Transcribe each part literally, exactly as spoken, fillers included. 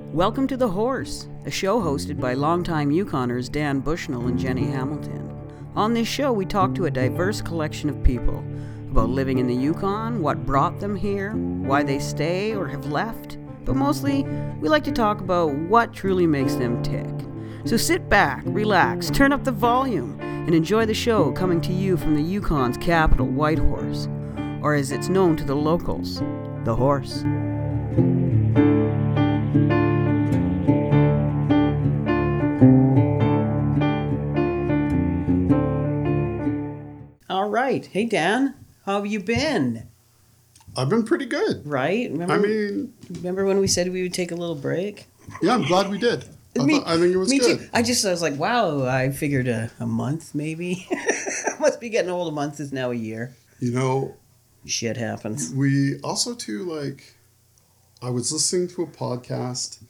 Welcome to The Horse, a show hosted by longtime Yukoners Dan Bushnell and Jenny Hamilton. On this show, we talk to a diverse collection of people about living in the Yukon, what brought them here, why they stay or have left, but mostly, we like to talk about what truly makes them tick. So sit back, relax, turn up the volume, and enjoy the show coming to you from the Yukon's capital, Whitehorse, or as it's known to the locals, The Horse. All right. Hey, Dan. How have you been? I've been pretty good. Right? Remember, I mean... Remember when we said we would take a little break? Yeah, I'm glad we did. I, me, thought, I think it was me good. Too. I just I was like, wow, I figured a, a month maybe. Must be getting old. A month is now a year. You know... Shit happens. We also, too, like... I was listening to a podcast,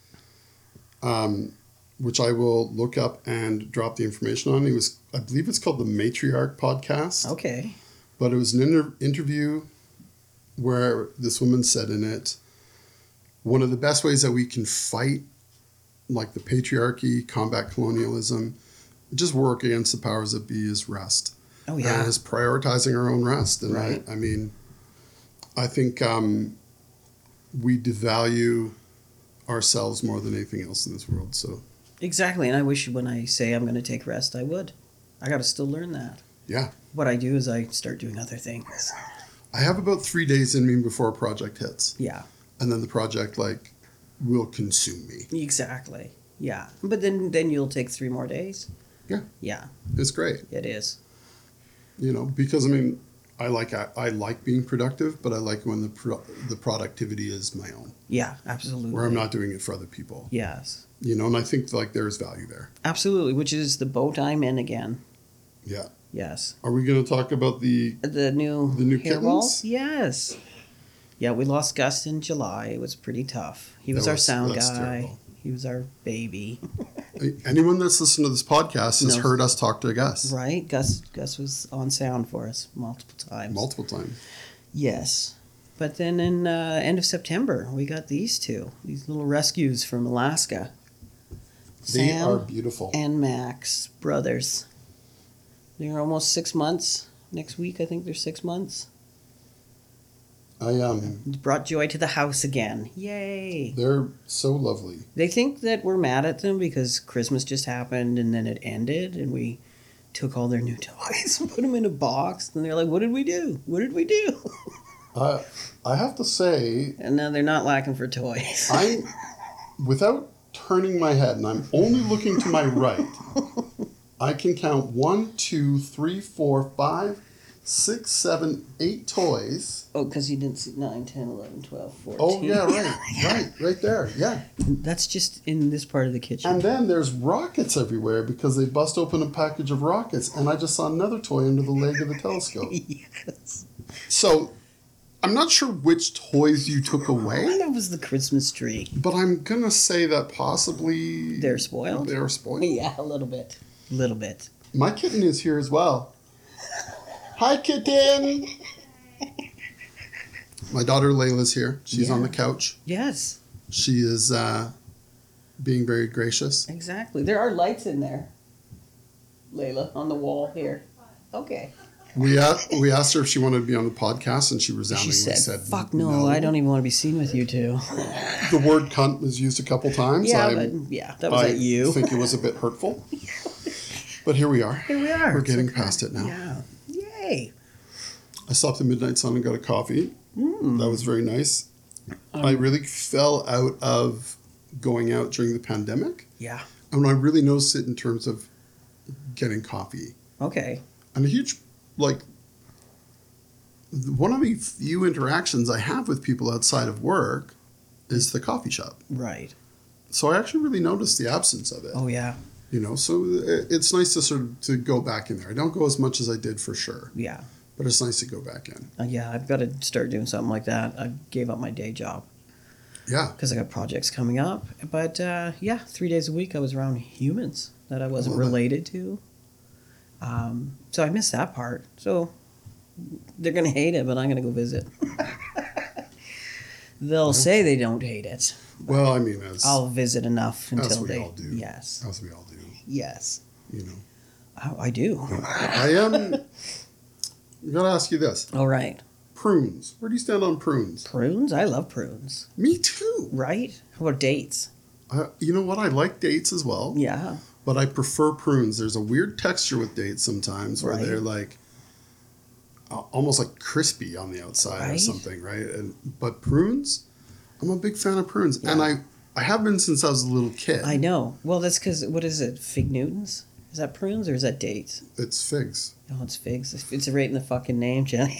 um, which I will look up and drop the information on. It was, I believe it's called the Matriarch Podcast. Okay. But it was an inter- interview where this woman said in it, one of the best ways that we can fight like the patriarchy, combat colonialism, just work against the powers that be is rest. Oh, yeah. And is prioritizing our own rest. And right. I, I mean, I think um, we devalue ourselves more than anything else in this world. So exactly. And I wish when I say I'm going to take rest, I would. I got to still learn that. Yeah. What I do is I start doing other things. I have about three days in me before a project hits. Yeah. And then the project, like, will consume me. Exactly. Yeah. But then, then you'll take three more days. Yeah. Yeah. It's great. It is. You know, because, I mean, I like I, I like being productive, but I like when the pro- the productivity is my own. Yeah, absolutely. Where I'm not doing it for other people. Yes. You know, and I think, like, there's value there. Absolutely, which is the boat I'm in again. Yeah. Yes. Are we going to talk about the... The new, the new hairballs? kittens? Yes. Yeah, we lost Gus in July. It was pretty tough. He was, That our was- sound that's guy. terrible. He was our baby. Anyone that's listened to this podcast has No. heard us talk to Gus. Right? Gus Gus was on sound for us multiple times. Multiple times. Yes. But then in uh, end of September, we got these two. These little rescues from Alaska. They Sam are beautiful. and Max, brothers. They're almost six months. Next week, I think they're six months. I um, Brought joy to the house again. Yay. They're so lovely. They think that we're mad at them because Christmas just happened and then it ended and we took all their new toys and put them in a box. And they're like, what did we do? What did we do? I I have to say, And now they're not lacking for toys. I, without turning my head, and I'm only looking to my right, I can count one, two, three, four, five, six, seven, eight toys. Oh, because you didn't see nine, ten, eleven, twelve, fourteen. Oh, yeah, right, right, right there, yeah. That's just in this part of the kitchen. And then there's rockets everywhere because they bust open a package of rockets, and I just saw another toy under the leg of the telescope. Yes. So, I'm not sure which toys you took away, That was the Christmas tree. but I'm going to say that possibly... They're spoiled? They're spoiled. Yeah, a little bit. A little bit. My kitten is here as well. Hi, kitten! My daughter Layla's here. She's Yeah. on the couch. Yes, She is uh, being very gracious. exactly. There are lights in there. Layla, on the wall here. Okay. We asked, we asked her if she wanted to be on the podcast, and she She resoundingly said, said, fuck no, I don't even want to be seen with you two. The word cunt was used a couple times. Yeah, I'm- but yeah, that was I at you. think it was a bit hurtful. But here we are. Here we are. We're It's getting okay. past it now. Yeah. Yay. I stopped at Midnight Sun and got a coffee. Mm. That was very nice. Um, I really fell out of going out during the pandemic. Yeah. And I really noticed it in terms of getting coffee. Okay. And a huge, like, one of the few interactions I have with people outside of work is the coffee shop. Right. So I actually really noticed the absence of it. Oh, yeah. You know, so it- it's nice to sort of to go back in there. I don't go as much as I did for sure, Yeah. but it's nice to go back in. Uh, yeah, I've got to start doing something like that. I gave up my day job Yeah. because I got projects coming up. But uh, yeah, three days a week I was around humans that I wasn't Love it. related to. Um, so I missed that part. So they're going to hate it, but I'm going to go visit. They'll say they don't hate it, Well, I mean, as I'll visit enough until as we they. all do. Yes. As we all do. Yes. You know. Oh, I do. I am. I'm gonna ask you this: All right. prunes. Where do you stand on prunes? Prunes. I love prunes. Me too. Right. How about dates? Uh, you know what? I like dates as well, Yeah. but I prefer prunes. There's a weird texture with dates sometimes where Right. they're like uh, almost like crispy on the outside or Right. something, right? And but prunes, I'm a big fan of prunes, Yeah. and I I have been since I was a little kid. I know. Well, that's because what is it? Fig Newtons? Is that prunes or is that dates? It's figs. Oh, it's figs. It's, it's right in the fucking name, Jenny.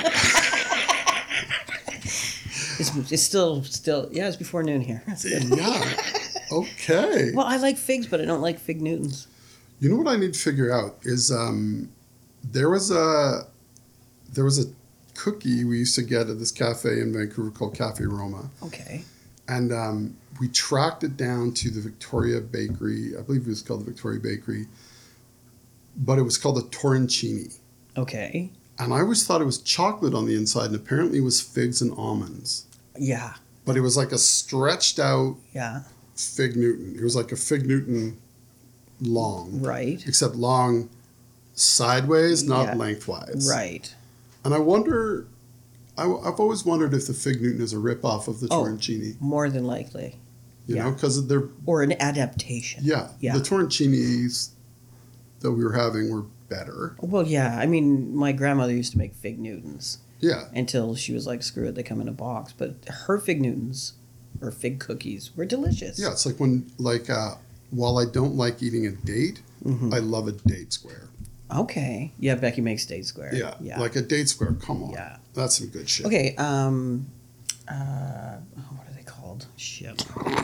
it's, it's still still yeah. It's before noon here. That's good. Yeah. Okay. Well, I like figs, but I don't like Fig Newtons. You know what I need to figure out is um, there was a there was a cookie we used to get at this cafe in Vancouver called Cafe Roma, Okay. and um, we tracked it down to the Victoria Bakery. I believe it was called the Victoria Bakery, but it was called a Torrencini. Okay. And I always thought it was chocolate on the inside, and apparently it was figs and almonds. Yeah. But it was like a stretched out Yeah. fig Newton. It was like a fig Newton long, Right. except long sideways, not Yeah. lengthwise. Right. And I wonder, I, I've always wondered if the fig Newton is a rip-off of the Oh. Torrencini, More than likely. you yeah. know, because they're, Or an adaptation. yeah, Yeah. the Torrencinis that we were having were better. Well, yeah. I mean, my grandmother used to make Fig Newtons Yeah, until she was like, screw it, they come in a box. But her Fig Newtons or fig cookies were delicious. yeah, it's like when, like, uh, while I don't like eating a date, Mhm. I love a date square. Okay. Yeah, Becky makes Date Square. Yeah, Yeah. like a date square, come on. Yeah. That's some good shit. Okay, um, uh, oh, what are they called? Shit.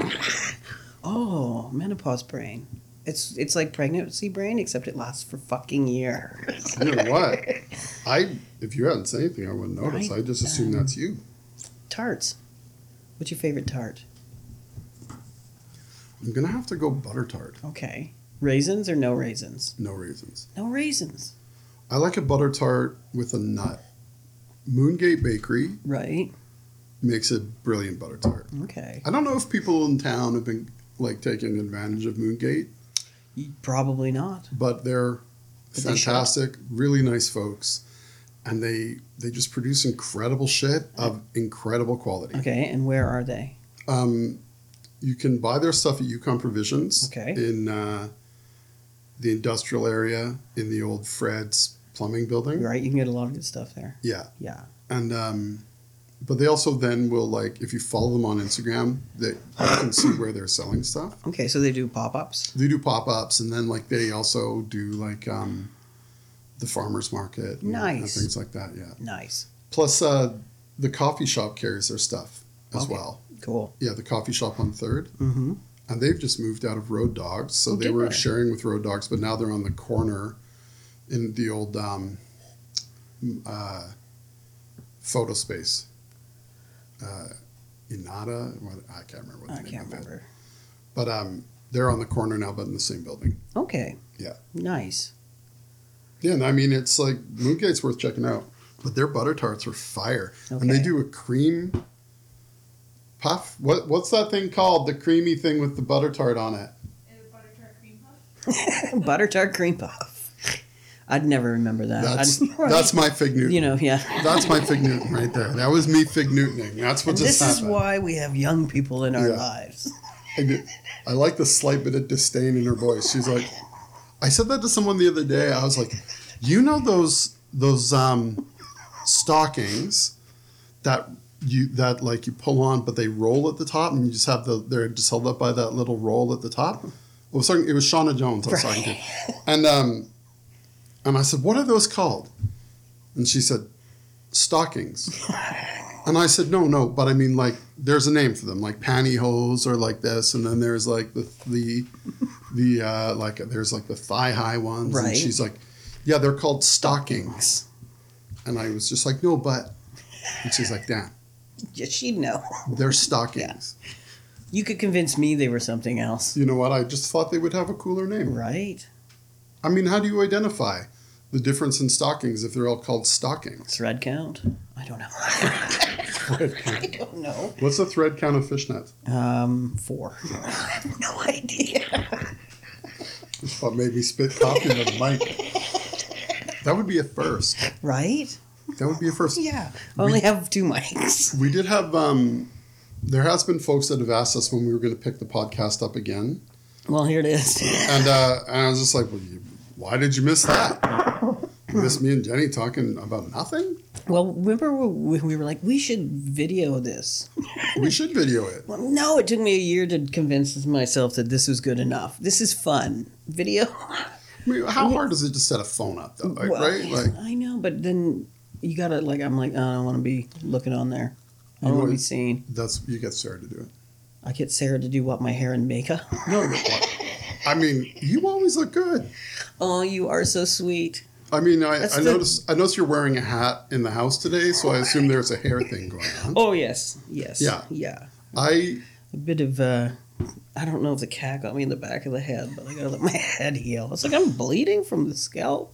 Oh, menopause brain. It's it's like pregnancy brain, except it lasts for fucking years. You know what? I, if you hadn't said anything, I wouldn't notice. Right. I just assume Um, that's you. Tarts. What's your favorite tart? I'm going to have to go butter tart. Okay. Raisins or no raisins? No raisins. No raisins. I like a butter tart with a nut. Moongate Bakery Right. makes a brilliant butter tart. Okay. I don't know if people in town have been like taking advantage of Moongate, Probably not. but they're But they should. fantastic, really nice folks, and they they just produce incredible shit of incredible quality. Okay, and where are they? Um, you can buy their stuff at Yukon Provisions Okay. in uh, the industrial area in the old Fred's Plumbing Building. Right, you can get a lot of good stuff there. Yeah, Yeah. and um, but they also then will, like, if you follow them on Instagram, that you can see where they're selling stuff. Okay, so they do pop-ups. They do pop ups, and then like they also do like um, the farmers market, and, and Nice. things like that. Yeah. Nice. Plus, uh, the coffee shop carries their stuff as Okay. well. Cool. Yeah, the coffee shop on Third, Mm-hmm. and they've just moved out of Road Dogs, so Oh, they did were they? sharing with Road Dogs, but now they're on the corner in the old um, uh, photo space. Uh, Inada, what, I can't remember what the I name can't of it. remember. But um, they're on the corner now, but in the same building. Okay. Yeah. Nice. Yeah, and I mean, it's like Moongate's worth checking out, but their butter tarts are fire, and they Okay. do a cream puff. What what's that thing called? The creamy thing with the butter tart on it. Butter tart cream puff. Butter tart cream puff. I'd never remember that. That's I'd- that's my fig Newton. you know, yeah. That's my fig Newton right there. That was me fig Newtoning. That's what And just this is happened. why we have young people in our Yeah. lives. I, did- I like the slight bit of disdain in her voice. She's like, I said that to someone the other day. I was like, you know those those um, stockings that you that like you pull on, but they roll at the top, and you just have the they're just held up by that little roll at the top. Well, I was talking, it was Shauna Jones I was talking to, and um, and I said, what are those called? And she said, stockings. And I said, no, no, but I mean, like, there's a name for them, like pantyhose or like this, and then there's like the the the uh, like there's like the thigh high ones, Right. and she's like, yeah, they're called stockings, and I was just like, no, but, and she's like, damn, Yeah, she'd know. they're stockings. You could convince me they were something else. You know what? I just thought they would have a cooler name. Right? I mean, how do you identify the difference in stockings if they're all called stockings? Thread count? I don't know. thread I count? don't know. What's the thread count of fishnet? Um, four. I have no idea. That's what made me spit coffee into the mic. That would be a first. Right? That would be a first. Yeah. I only have two mics. We did have, um, there has been folks that have asked us when we were going to pick the podcast up again. Well, here it is. And, uh, and I was just like, well, you, why did you miss that? You missed me and Jenny talking about nothing? Well, remember we, we were like, we should video this. We should video it. Well, no, it took me a year to convince myself that this was good enough. This is fun. Video. I mean, how hard is it to set a phone up, though? Like, Well, right? Like, I know, but then you gotta, like, I'm like, I don't want to be looking on there. I You don't want to know, be seen. that's you get Sarah to do it. I get Sarah to do what, my hair and makeup? No, no, what? I mean, you always look good. Oh, you are so sweet. I mean, I, That's I the- noticed I noticed you're wearing a hat in the house today, so I assume there's a hair thing going on. Oh, yes. Yes. Yeah. Yeah. I A bit of, uh, I don't know if the cat got me in the back of the head, but I gotta let my head heal. It's like I'm bleeding from the scalp.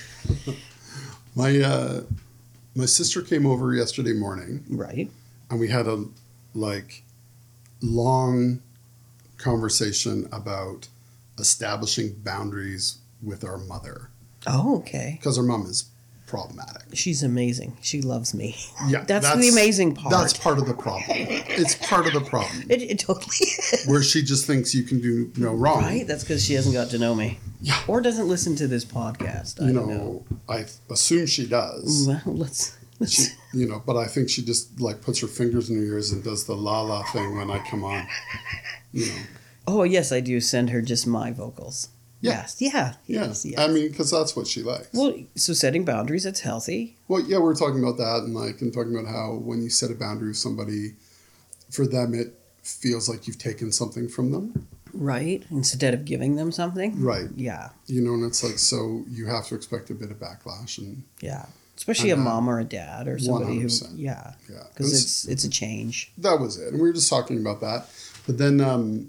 my uh, my sister came over yesterday morning, Right. and we had a like long conversation about establishing boundaries with our mother Oh, okay. because our mom is problematic. She's amazing. She loves me. Yeah, That's the amazing part. That's part of the problem. It's part of the problem It, it totally is. where she just thinks you can do no wrong. Right? That's because she hasn't got to know me. Yeah. Or doesn't listen to this podcast. I You don't know, know. I assume she does. Well, let's. let's She, you know, but I think she just like puts her fingers in her ears and does the la la thing when I come on. You know, oh, yes, I do send her just my vocals. Yeah. Yes. Yeah. yeah. Yes. Yes. I mean, because that's what she likes. well, so setting boundaries, that's healthy. Well, yeah, we we're talking about that, and like, and talking about how when you set a boundary with somebody, for them it feels like you've taken something from them, Right? Instead of giving them something. right? Yeah. You know, and it's like so you have to expect a bit of backlash, and Yeah. Especially And, a uh, mom or a dad or somebody who. one hundred percent. Yeah. yeah, Because It's- it's it's a change. that was it, and we were just talking about that, but then, um,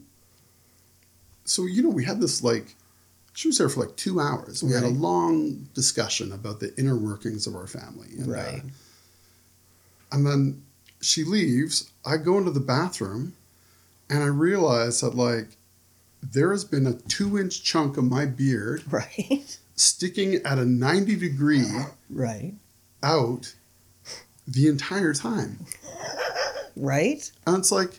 so you know, we had this like. She was there for like two hours. We had a Right. long discussion about the inner workings of our family. And, uh, Right. and then she leaves. I go into the bathroom and I realize that, like, there has been a two inch chunk of my beard Right. sticking at a ninety degree Right. out the entire time. Right. And it's like,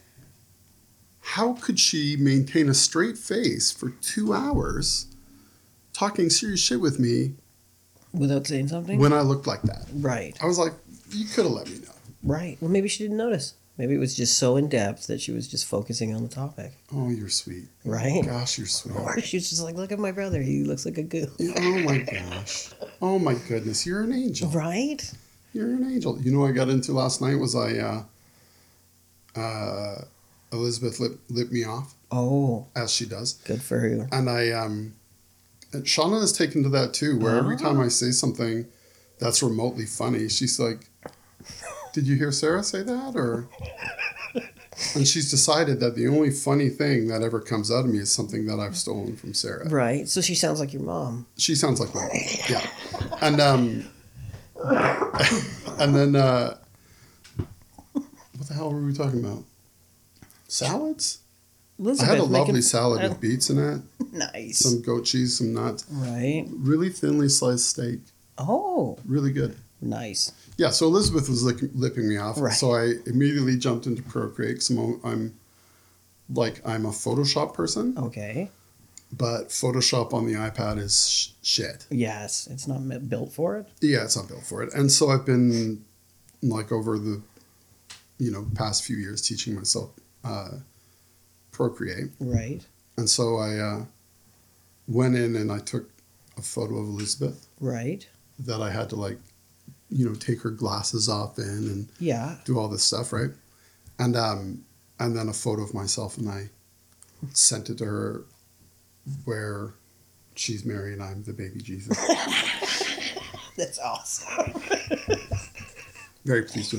how could she maintain a straight face for two hours talking serious shit with me Without saying something. when I looked like that? Right. I was like, you could have let me know. Right. Well, maybe she didn't notice. Maybe it was just so in depth that she was just focusing on the topic. Oh, you're sweet. Right. Gosh, you're sweet. Or she was just like, look at my brother. He looks like a goo. Oh my gosh. Oh my goodness. You're an angel. Right. You're an angel. You know what I got into last night was I, uh, uh, Elizabeth lit, lit me off, Oh, as she does. good for her. And I, um, and Shauna has taken to that too, where every time I say something that's remotely funny, she's like, did you hear Sarah say that? Or, and she's decided that the only funny thing that ever comes out of me is something that I've stolen from Sarah. Right. So she sounds like your mom. She sounds like my mom. Yeah. And, um, and then, uh, what the hell were we talking about? Salads? I Elizabeth had a lovely making- salad uh, with beets in it, Nice. some goat cheese, some nuts, Right. really thinly sliced steak, Oh, really good. nice. Yeah, so Elizabeth was lick, lipping me off, Right. so I immediately jumped into Procreate. Cause I'm, I'm like I'm a Photoshop person, Okay. but Photoshop on the iPad is sh- shit. Yes, it's not me- built for it. Yeah, it's not built for it, and so I've been like over the you know past few years teaching myself uh, Procreate. Right. And so I uh, went in and I took a photo of Elizabeth Right. that I had to like, you know, take her glasses off in and Yeah. do all this stuff, right? And um, and then a photo of myself, and I sent it to her where she's Mary and I'm the baby Jesus. That's awesome. Very pleased with it.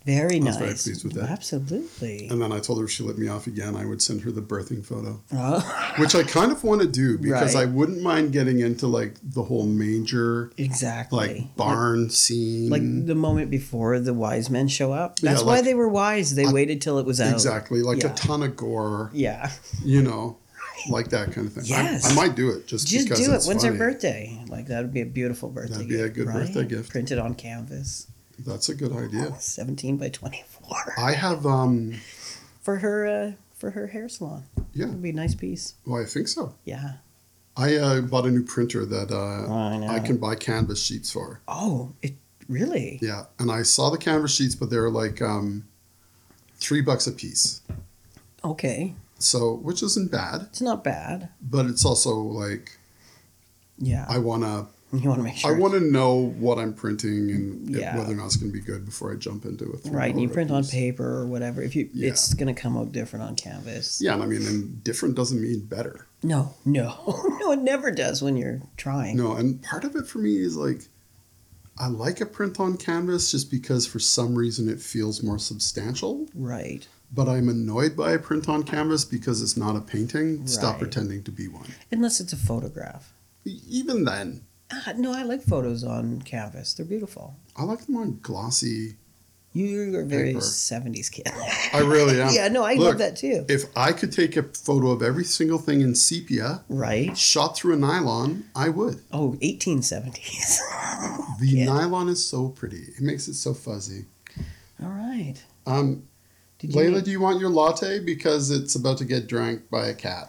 Very I was nice. very pleased with that. Absolutely. And then I told her if she let me off again, I would send her the birthing photo, Oh, which I kind of want to do because Right. I wouldn't mind getting into like the whole manger, exactly. like barn scene. Like, like the moment before the wise men show up. Yeah, That's why like- they were wise. They I- waited till it was out. exactly, like Yeah. a ton of gore, Yeah. you know, like that kind of thing. I- Yes. I, might do it just, Just because do it. it's When's funny. her birthday? Like, that would be a beautiful birthday That'd be a gift, good right? birthday gift. Printed on canvas. That's a good idea. seventeen by twenty-four. I have, um, For her, uh, for her hair salon. yeah, It'd be a nice piece. well, I think so. Yeah. I uh, bought a new printer that uh, I know. I can buy canvas sheets for. Oh, it really? Yeah, and I saw the canvas sheets, but they're like um, three bucks a piece. Okay. So, which isn't bad, It's not bad. but it's also like Yeah. I wanna, you want to make sure. I want to know what I'm printing and if- Yeah. whether or not it's gonna be good before I jump into it. Right, and you print on paper or whatever. If you, Yeah. it's going to come out different on canvas. Yeah, and I mean, and different doesn't mean better. No, no, no, it never does when you're trying. No, and part of it for me is like, I like a print on canvas just because for some reason it feels more substantial. Right. But I'm annoyed by a print on canvas because it's not a painting. Stop Right. pretending to be one. Unless it's a photograph. E- Even then, Ah, no, I like photos on canvas. They're beautiful. I like them on glossy. You're a very Paper. seventies kid. I really am. yeah, no, I Look, love that too. If I could take a photo of every single thing in sepia, Right? shot through a nylon, I would. Oh, eighteen seventies. The Yeah. nylon is so pretty. It makes it so fuzzy. All right. Um, Did you Layla, make- do you want your latte? Because it's about to get drank by a cat.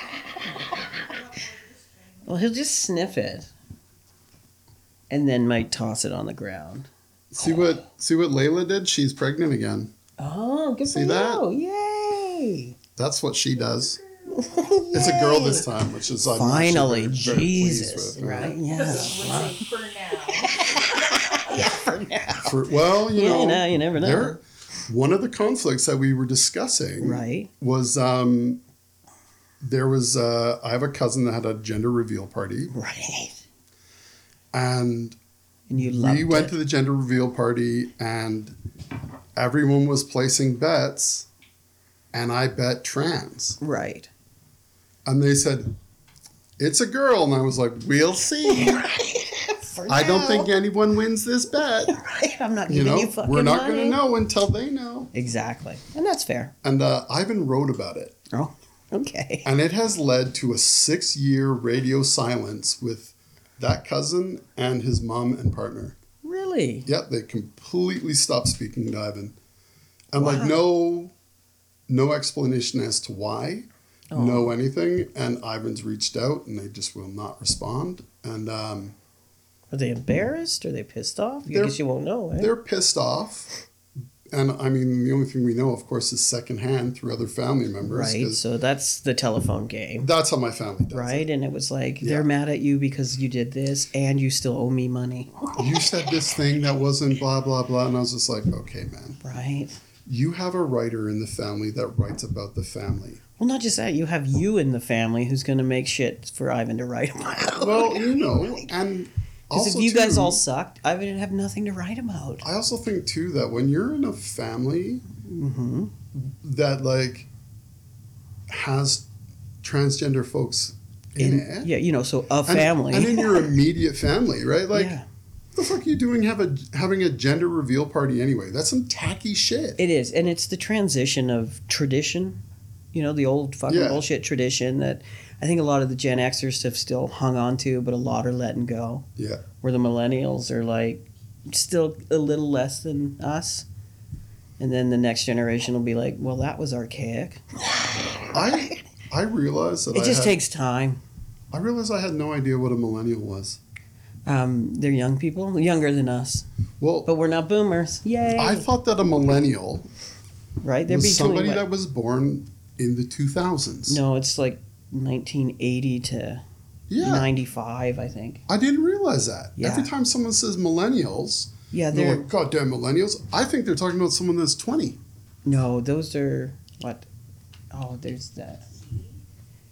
Well, he'll just sniff it. And then might toss it on the ground. See what see what Layla did? She's pregnant again. Oh, good See for that? you. Yay. That's what she does. It's a girl this time, which is I'm actually Finally, very, very pleased Jesus, with. right? Would Yeah. say for now. Yeah, for now. For, well, you Yeah, know, you know, you never know. there- one of the conflicts that we were discussing Right. was um, there was uh, I have a cousin that had a gender reveal party, Right. and And you loved we went it. to the gender reveal party, and everyone was placing bets, and I bet trans, Right. and they said it's a girl, and I was like, we'll see. For I don't now. think anyone wins this bet. Right. I'm not You giving you, know, fucking we're not money. going to know until they know. Exactly. And that's fair. And uh, Ivan wrote about it. Oh, okay. And it has led to a six year radio silence with that cousin and his mom and partner. Really? Yep, they completely stopped speaking to Ivan. And Wow. like no no explanation as to why, Oh. no anything. And Ivan's reached out and they just will not respond. And um, Are they embarrassed? Are they pissed off? I They're- guess you won't know, eh? they're pissed off. And I mean, the only thing we know, of course, is secondhand through other family members. Right. 'cause So that's the telephone game. that's how my family does Right. And it was like, they're Yeah. mad at you because you did this and you still owe me money. it. You said this thing that wasn't blah, blah, blah. And I was just like, okay, man. Right. You have a writer in the family that writes about the family. Well, not just that, you have you in the family who's going to make shit for Ivan to write about. Well, you know, and Because also if you guys too, all sucked, Ivan didn't have nothing to write about. I also think too that when you're in a family Mm-hmm. that like has transgender folks in, it, Yeah, you know, so a and, family. and in your immediate family, right? Like, yeah, what the fuck are you doing? Have a having a gender reveal party anyway? That's some tacky shit. it is. And it's the transition of tradition, you know, the old fucking Yeah. bullshit tradition that I think a lot of the Gen Xers have still hung on to, but a lot are letting go. Yeah. Where the millennials are like still a little less than us. And then the next generation will be like, well, that was archaic. I I realized that It I just had, takes time. I realized I had no idea what a millennial was. Um, they're young people, younger than us, Well, but we're not boomers. Yay! I thought that a millennial right? They're was between somebody what? that was born in the two thousands. No, it's like nineteen eighty to Yeah. ninety-five, I think. I didn't realize that. Yeah. Every time someone says millennials, Yeah, they're they're like, goddamn millennials. I think they're talking about someone that's twenty. no, those are what? Oh, there's that.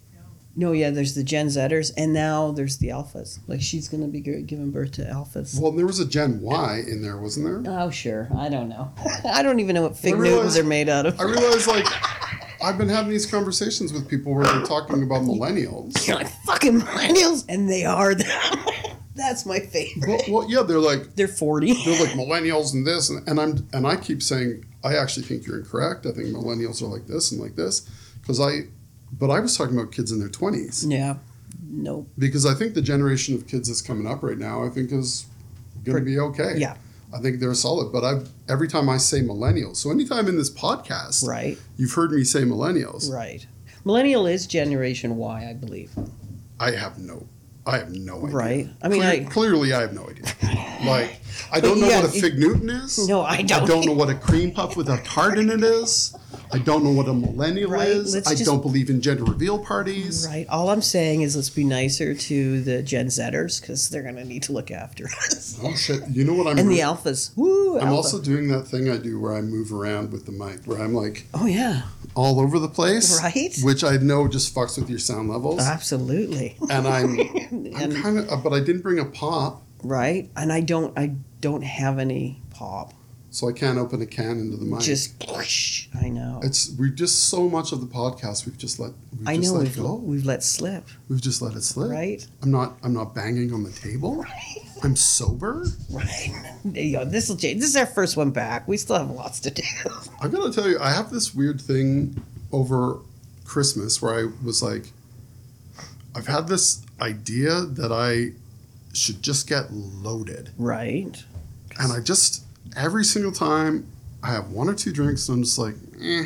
No, yeah, there's the Gen Zers, and now there's the Alphas. Like, she's going to be gi- giving birth to Alphas. Well, there was a Gen Y in there, wasn't there? Oh, sure. I don't know. I don't even know what fig I realize- Newtons are made out of. I realize, like, I've been having these conversations with people where they're talking about millennials. You're like, fucking millennials! And they are them. That's my favorite. Well, well, yeah, they're like They're forty. they're like millennials and this, and, and I'm and I keep saying I actually think you're incorrect. I think millennials are like this and like this because I, but I was talking about kids in their twenties Yeah. Nope. because I think the generation of kids that's coming up right now I think is going to be okay. Yeah. I think they're solid. But I every time I say millennials, so anytime in this podcast, Right. you've heard me say millennials. Right. Millennial is Generation Y, I believe. I have no. I have no idea. Right. I mean, Clear- I. clearly, I have no idea. Like, I don't know yeah, what a fig Newton is. No, I don't. I don't know what a cream puff with a tart in it is. I don't know what a millennial Right, is. let's I just- don't believe in gender reveal parties. Right. All I'm saying is let's be nicer to the Gen Zers because they're going to need to look after us. Oh shit! You know what I'm? And the re- Alphas. Woo! I'm alpha. also doing that thing I do where I move around with the mic, where I'm like Oh, yeah. all over the place, Right. Which I know just fucks with your sound levels. Absolutely. And I'm, I'm And- kind of, but I didn't bring a pop, Right. And I don't. I don't have any pop. so I can't open a can into the mic. Just. I know. It's we've just so much of the podcast we've just let we've I just know let we've, go. we've let slip. We've just let it slip. Right. I'm not I'm not banging on the table. I'm sober. Right. There you go. This will change. This is our first one back. We still have lots to do. I gotta tell you, I have this weird thing over Christmas where I was like, I've had this idea that I should just get loaded, Right. and I just every single time I have one or two drinks, and I'm just like, eh,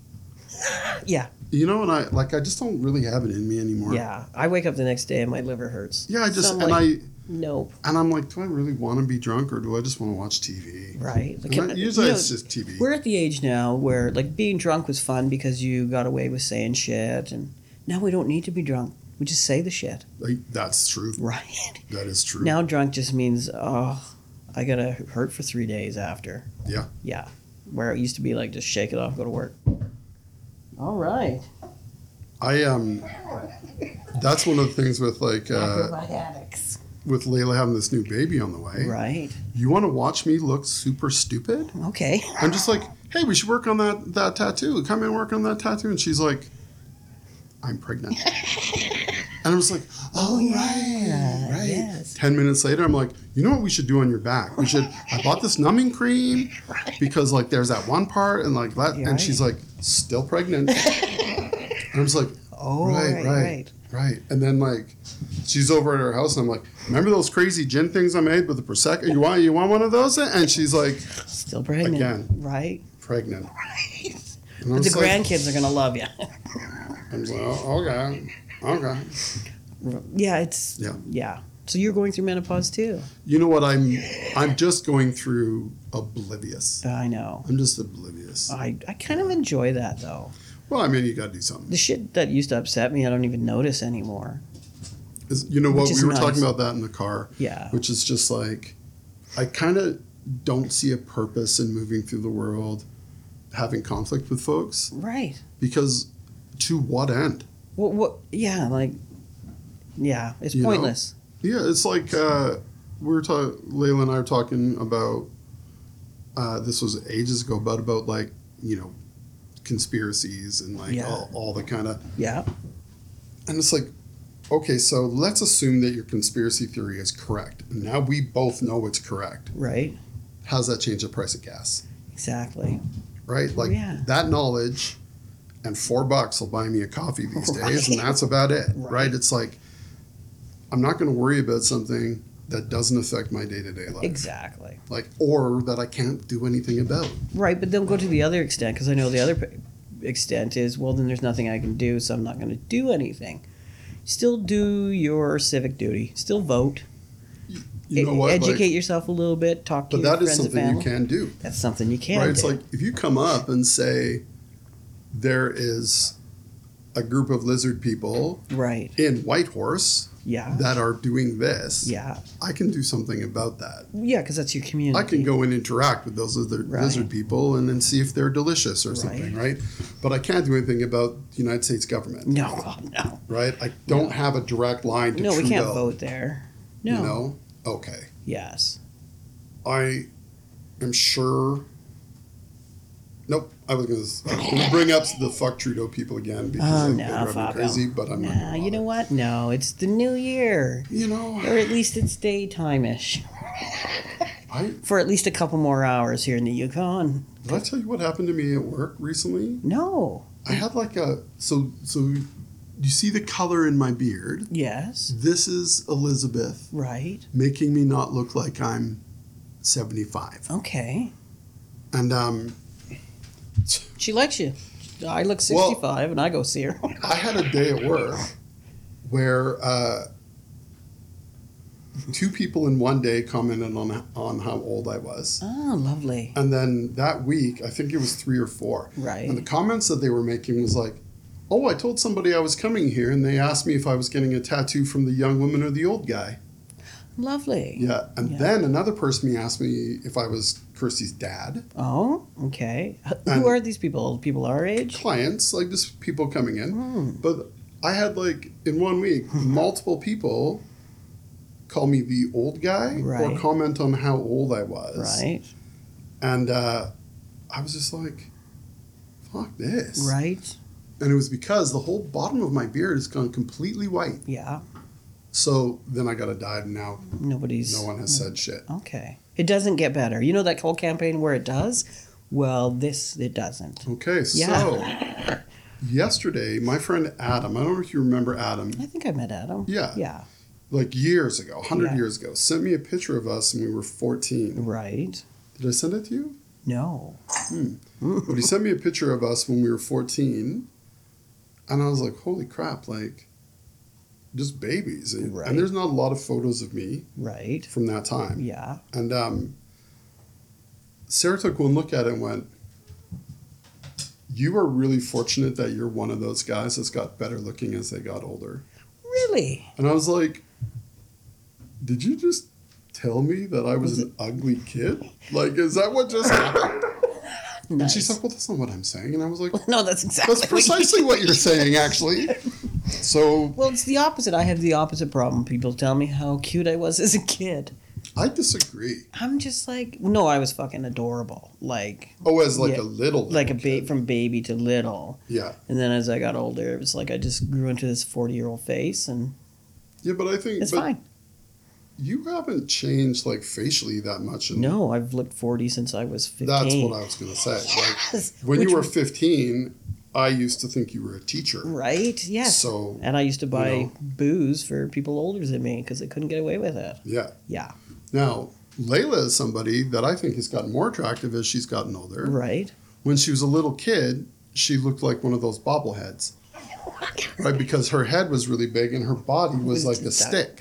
Yeah. you know, and I like I just don't really have it in me anymore. Yeah. I wake up the next day and my liver hurts. Yeah, I just So I'm and like, I. Nope. And I'm like, do I really want to be drunk or do I just want to watch T V? Right. Like, And I- you usually know, it's just T V. We're at the age now where like being drunk was fun because you got away with saying shit, and now we don't need to be drunk. We just say the shit. Like, that's true. Right. That is true. Now drunk just means oh, I gotta hurt for three days after. Yeah. Yeah. Where it used to be like just shake it off, go to work. All right. I um, that's one of the things with like uh, Acrobatics. with Layla having this new baby on the way. Right. You want to watch me look super stupid? Okay. I'm just like, hey, we should work on that that tattoo. Come in, work on that tattoo. And she's like, I'm pregnant. And I was like, oh, yeah, right, right. yes. Ten minutes later, I'm like, you know what we should do on your back? We should. I bought this numbing cream because like there's that one part and like that. Yeah, and she's like, still pregnant. And I was like, Oh, right, right, right, right. right. And then like, she's over at her house, and I'm like, remember those crazy gin things I made with the prosecco? You want you want one of those? And she's like, Still pregnant. Again. Right. pregnant. Right. And But I the was like, grandkids are gonna love you. I was like, oh, okay, okay. Yeah, it's Yeah. yeah. So you're going through menopause too. You know what? I'm I'm just going through oblivious. I know. I'm just oblivious. I, I kind of enjoy that though. Well, I mean, you got to do something. The shit that used to upset me, I don't even notice anymore. Is- You know what? Which is We were nice. talking about that in the car, Yeah. which is just like, I kind of don't see a purpose in moving through the world, having conflict with folks, Right. because to what end? What? What? Yeah. Like. Yeah. It's You know? pointless. Yeah, it's like uh, we were talking. Layla and I were talking about. Uh, this was ages ago, but about like you know, conspiracies and like Yeah. all, all the kind of. Yeah. And it's like, okay, so let's assume that your conspiracy theory is correct. Now we both know it's correct. Right. How does that change the price of gas? Exactly. Right? Like Yeah. that knowledge and four bucks will buy me a coffee these Right. days, and that's about it. Right. Right? It's like I'm not going to worry about something that doesn't affect my day to day life. Exactly. Like, or that I can't do anything about. Right, but they'll go to the other extent because I know the other p- extent is well, then there's nothing I can do, so I'm not going to do anything. Still do your civic duty. Still vote. You know E- what? Educate Like, yourself a little bit. Talk to but your that is friends and something you family. can do. That's something you can Right? do. It's like if you come up and say there is a group of lizard people right. in Whitehorse, Yeah. that are doing this, Yeah. I can do something about that. Yeah, because that's your community. I can go and interact with those other Right. lizard people and then see if they're delicious or something, right? But I can't do anything about the United States government, No, God, no. right? I don't have a direct line to No, Trudeau. we can't vote there. No. You know? Okay. Yes. I am sure. Nope. I was going to bring up the fuck Trudeau people again because Oh, I, no, they drive me fuck 'em. crazy, but I'm not. Nah, gonna you know bother. what? No, it's the new year. You know, Or at least it's daytime-ish. I For at least a couple more hours here in the Yukon. did I tell you what happened to me at work recently? No. I had like a so so. You see the color in my beard? Yes. This is Elizabeth Right. making me not look like I'm seventy-five. Okay. And um, She likes you. I look Well- sixty-five and I go see her. I had a day at work where uh, two people in one day commented on on how old I was. Oh, lovely. And then that week, I think it was three or four. Right. And the comments that they were making was like, oh, I told somebody I was coming here and they asked me if I was getting a tattoo from the young woman or the old guy. Lovely. Yeah. And Yeah. then another person asked me if I was Kirsty's dad. Oh, okay. H- And- Who are these people? People our age? Clients, like just people coming in. Hmm. But I had like, in one week, multiple people call me the old guy Right. or comment on how old I was. Right. And uh, I was just like, fuck this. Right. And it was because the whole bottom of my beard has gone completely white. Yeah. So then I got it dyed, and now Nobody's. no one has said shit. Okay. It doesn't get better. You know that whole campaign where it does? Well, this, it doesn't. Okay, so Yeah. yesterday, my friend Adam, I don't know if you remember Adam, I think I met Adam. Yeah. Yeah. like years ago, one hundred Yeah. years ago, sent me a picture of us when we were fourteen. Right. Did I send it to you? No. But he sent me a picture of us when we were fourteen, and I was like, holy crap, like, just babies. And, Right. and there's not a lot of photos of me Right. from that time. Yeah. And um, Sarah took one look at it and went, you are really fortunate that you're one of those guys that's got better looking as they got older. Really? And I was like, did you just tell me that I was, Was an ugly kid? Like, is that what just happened? And Nice. she's like, well, that's not what I'm saying. And I was like, No, that's exactly that's what you- precisely what you're saying, actually. So Well, it's the opposite. I have the opposite problem. People tell me how cute I was as a kid. I disagree. I'm just like, no, I was fucking adorable. Like, Oh, as like Yeah. a little, like a little baby kid. from baby to little. Yeah. And then as I got older, it was like I just grew into this forty year old face, and Yeah, but I think it's but fine. you haven't changed like facially that much. In, No, I've looked forty since I was fifteen. That's what I was going to say. Like, Yes. when Which you were was- fifteen, I used to think you were a teacher. Right? Yes. So, And I used to buy know. booze for people older than me because they couldn't get away with it. yeah. Yeah. Now, Layla is somebody that I think has gotten more attractive as she's gotten older. Right. When she was a little kid, she looked like one of those bobbleheads. Right? Because her head was really big and her body was Was like a just that- stick.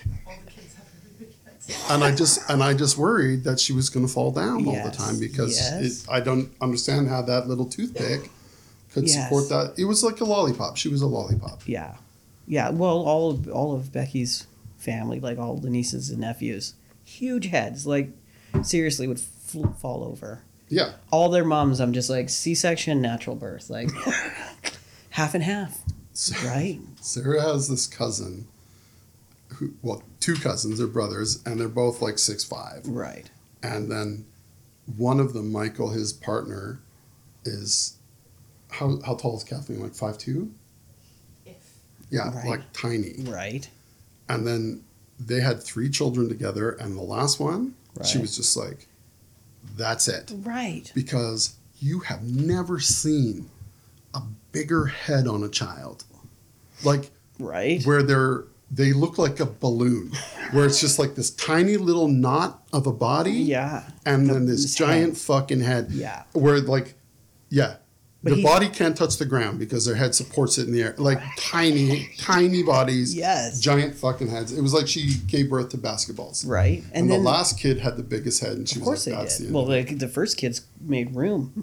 And I just and I just worried that she was going to fall down all the Yes, time because yes. it, I don't understand how that little toothpick could Yes. support that. It was like a lollipop. She was a lollipop. Yeah. Yeah. Well, all of, all of Becky's family, like all the nieces and nephews, huge heads. Like, seriously, would fl- fall over. Yeah. All their moms, I'm just like C section, natural birth. Like, half and half. Right? Sarah has this cousin, who, well, two cousins, they're brothers, and they're both like six five. Right. And then one of them, Michael, his partner, is how how tall is Kathleen? Like five two? If Yeah, Right. like tiny. Right. And then they had three children together, and the last one, she Right. was just like, "That's it," Right. because you have never seen a bigger head on a child, like Right. where they're they look like a balloon, where it's just like this tiny little knot of a body, Yeah. and The- then this this giant head. fucking head. Yeah. Where like, yeah, But the he- body can't touch the ground because their head supports it in the air. Like tiny, tiny bodies. Yes. Giant fucking heads. It was like she gave birth to basketballs. Right. And, And, then, the last kid had the biggest head, and she of was course like, they "That's did. the end." Well, of it." like, the first kids made room.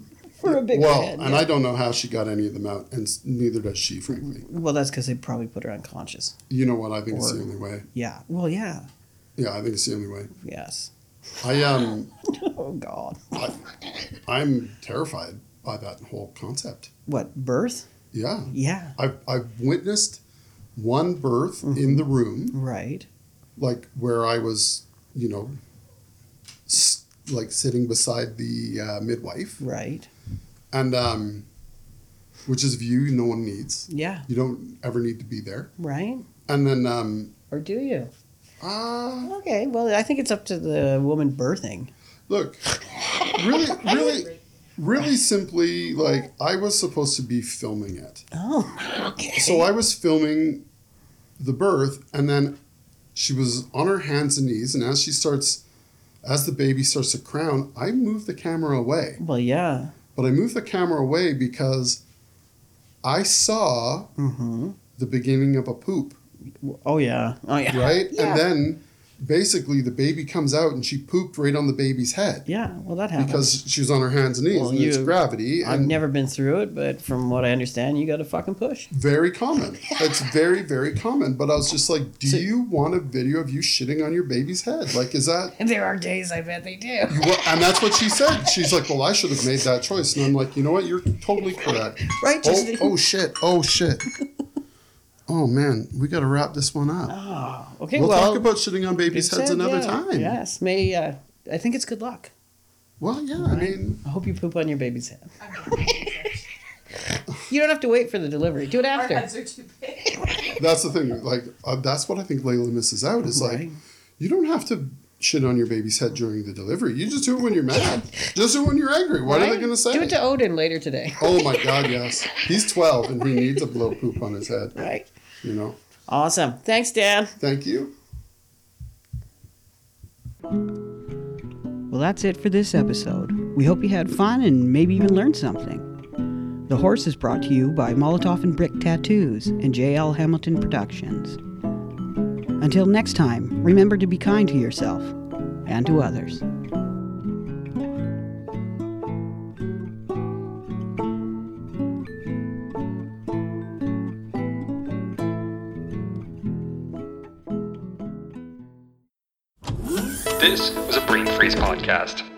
for a bigger well, head. and yeah. I don't know how she got any of them out, and s- neither does she, frankly. Well, that's because they probably put her unconscious. You know what? I think it's Or- the only way. Yeah. Well, yeah. Yeah, I think it's the only way. Yes. I um, Oh God. I, I'm terrified by that whole concept. What, birth? Yeah, Yeah. I've I've witnessed one birth in the room, Right. like where I was, you know, s- like sitting beside the uh, midwife, Right. and um, which is a view no one needs. Yeah. You don't ever need to be there. Right. And then, um, Or do you? uh, Okay. Well, I think it's up to the woman birthing. look, really, really, really simply, like I was supposed to be filming it. Oh. Okay. So I was filming the birth, and then she was on her hands and knees, and as she starts, as the baby starts to crown, I moved the camera away. Well, yeah. But I moved the camera away because I saw Mm-hmm. the beginning of a poop, Oh yeah. Oh yeah. right? Yeah. And then basically the baby comes out and she pooped right on the baby's head Yeah. Well, that happens. because she was on her hands and knees, Well, and it's you- gravity. I've And never been through it, but from what I understand, you got to fucking push. very common. It's very, very common. But I was just like, do So- you want a video of you shitting on your baby's head? Like, is that... There are days I bet they do. You, wa- and that's what she said. She's like, well, I should have made that choice. And I'm like, you know what? You're totally correct. Right? Oh, Just oh shit. Oh, shit. Oh, man. We got to wrap this one up. Oh, okay. We'll, well, talk about shitting on babies' it heads said, another yeah, time. Yes. May uh, I think it's good luck. Well, yeah. I mean, I hope you poop on your baby's head. You don't have to wait for the delivery. Do it Our after. heads are too big. that's the thing. Like, uh, that's what I think Layla misses out is like, Right. you don't have to shit on your baby's head during the delivery. You just do it when you're mad. Just do it when you're angry. What are they Right? going to say? Do it to Odin later today. Oh, my God, yes. He's twelve and he needs a blow poop on his head. Right. You know? Awesome. Thanks, Dan. Thank you. Well, that's it for this episode. We hope you had fun and maybe even learned something. The Horse is brought to you by Molotov and Brick Tattoos and J L Hamilton Productions. Until next time, remember to be kind to yourself and to others. This was a Brain Freeze podcast.